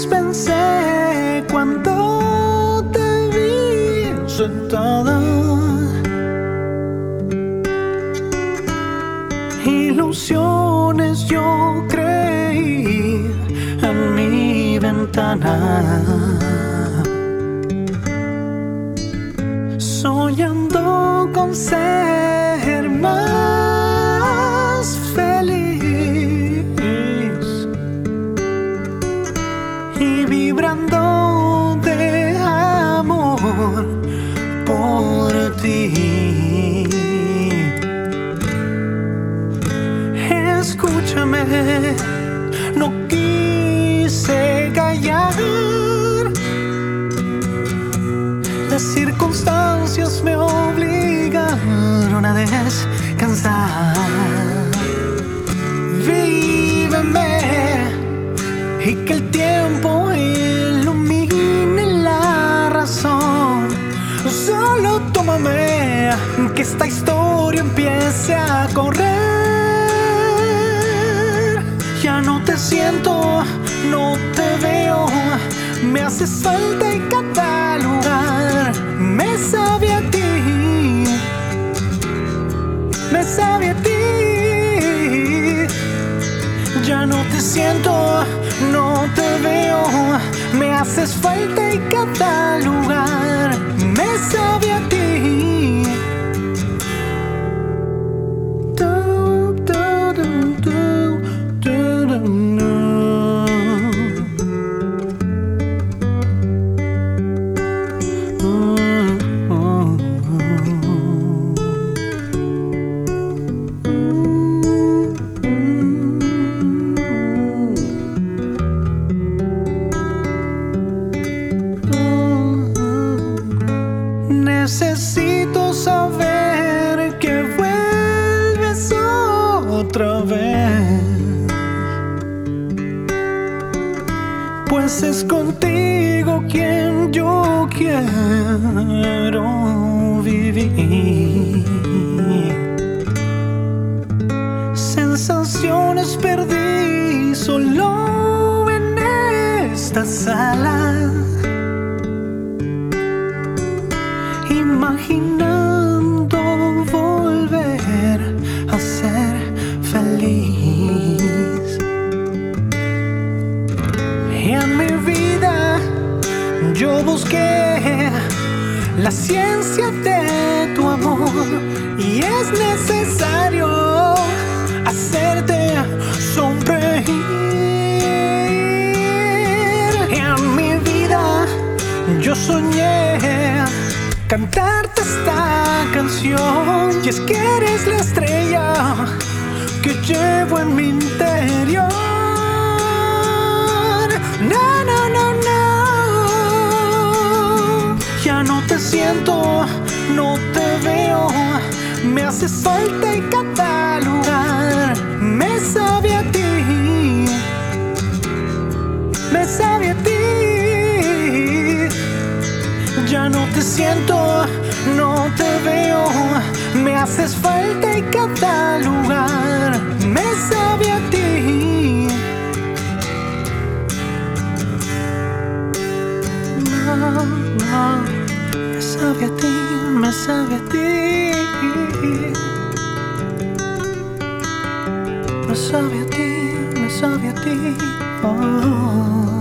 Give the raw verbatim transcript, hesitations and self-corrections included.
vez pensé cuando te vi sentada. Ilusiones yo creí en mi ventana, soñando con ser más feliz y vibrando de amor por ti. Escúchame, no quise callar. Las circunstancias me obligaron a descansar. Víveme y que el tiempo ilumine la razón. Solo tómame, que esta historia empiece a correr. Ya no te siento, no te veo, me haces falta en cada lugar. Me sabe a ti, me sabe a ti. Ya no te siento, no te veo, me haces falta en cada lugar. Me sabe a ti. Necesito saber que vuelves otra vez, pues es contigo quien yo quiero vivir. Sensaciones perdí solo en esta sala, imaginando volver a ser feliz. Y en mi vida yo busqué la ciencia de tu amor, y es necesario hacerte sonreír. Y en mi vida yo soñé cantarte esta canción, y es que eres la estrella que llevo en mi interior. No, no, no, no. Ya no te siento, no te veo, me haces falta en cada lugar. Me sabe a ti, me sabe a ti. Ya no te siento, no te veo, me haces falta en cada lugar. Me sabe a ti. No, no, me sabe a ti, me sabe a ti. Me sabe a ti, me sabe a ti. Oh.